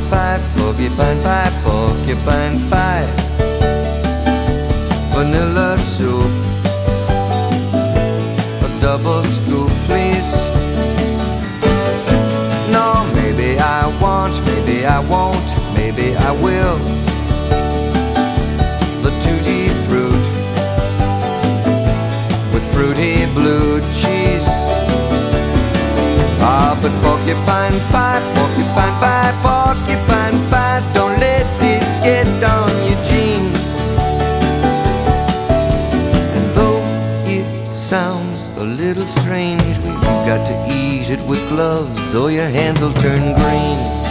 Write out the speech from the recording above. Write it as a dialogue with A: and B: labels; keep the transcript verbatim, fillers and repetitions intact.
A: pie, porcupine pie, porcupine pie. Vanilla soup, a double scoop, please. No, maybe I want, maybe I won't, maybe I will. The tutti fruit with fruity blue cheese. Ah, but porcupine pie, porcupine pie, porcupine pie, don't let it get on your jeans. And though it sounds a little strange, we've got to eat it with gloves or your hands will turn green.